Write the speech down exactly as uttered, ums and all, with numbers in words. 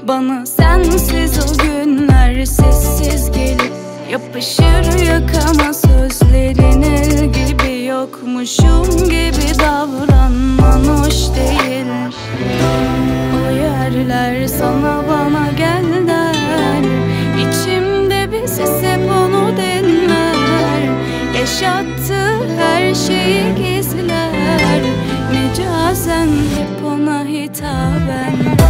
Bana sensiz o günler sessiz gelip yapışır yakama, sözlerin el gibi, yokmuşum gibi davranman hoş değil. O yerler sana bana gel der, İçimde bir ses hep onu dinler. Yaşattığı her şeyi gizler, mecazen hep ona hitaben.